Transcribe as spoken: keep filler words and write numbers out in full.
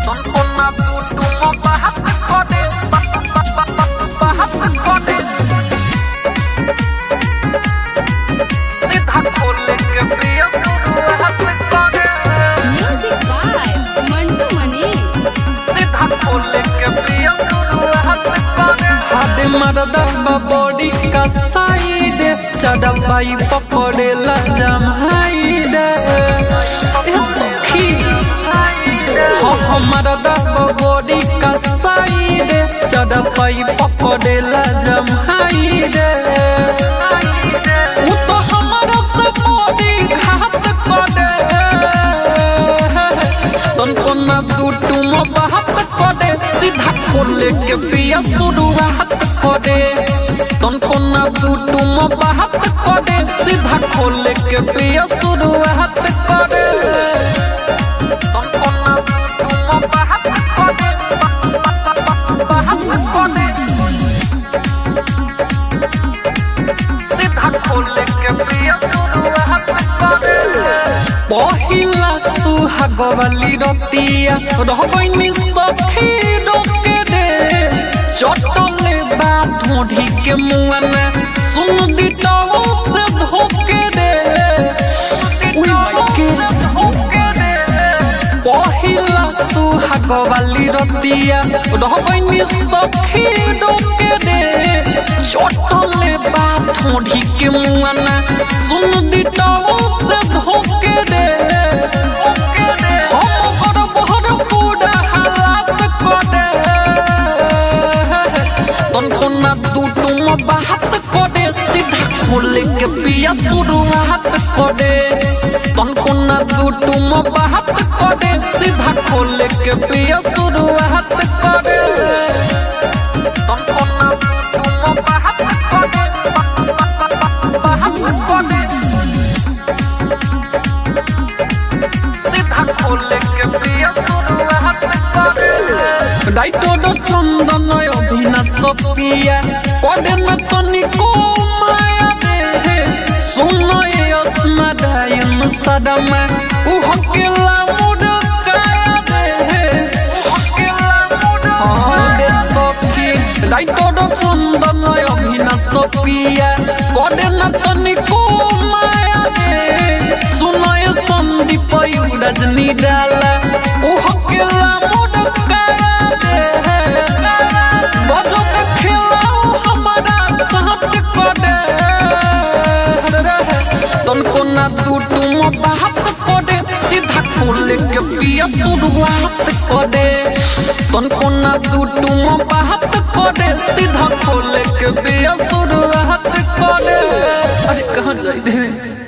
मरदा बॉडी का साइड चढ़ाई पकड़े ला जमाइड मरदा बॉडी का साइड चढ़ाई पकड़े ला जमाइड वो तो हमारा सब बॉडी घात करे तुमको ना तू तुम बात करे सीधा खोले के पिया शुरुआत करे तुमको ना तू तुम बात करे सीधा खोले के पिया शुरुआत करे तुमको ना तू तुम बात करे बात करे सीधा खोले के पिया शुरुआत करे पहिला सुहाग वाली रतिया रह गइनी सखी रोके दे चटले बात ढोढ़ी के मुआना सुन दिटाओ से धोके दे उई मायके पहिला सुहाग वाली रतिया रह गइनी सखी रोके दे चटले बात ढोढ़ी के मुआना सुन दिटाओ से धोके दे तुमको ना तू तुम बात करे सीधा खोले के पिया शुरुआत करे तुमको ना तू तुम बात करे सीधा खोले के पिया शुरुआत करे तुमको ना तू तुम बात करे बात करे सीधा खोले के पिया शुरुआत करे डाइटो चंदन अभिना सपिया पढ़े न तनिको माया दे सुनो ये असना दायन सदमा उ हकेला मुड काया दे हकेला मुड हां सखी डाइटो चंदन अभिना सपिया पढ़े न तनिको माया दे सुनो ये संदीप रजनी डाला उ हकेला मुड काया तुमको ना तू तुम बात करे सीधा खोले के पिया शुरुआत करे तुमको ना तू तुम बात करे सीधा खोले के पिया शुरुआत करे अरे कहाँ जाए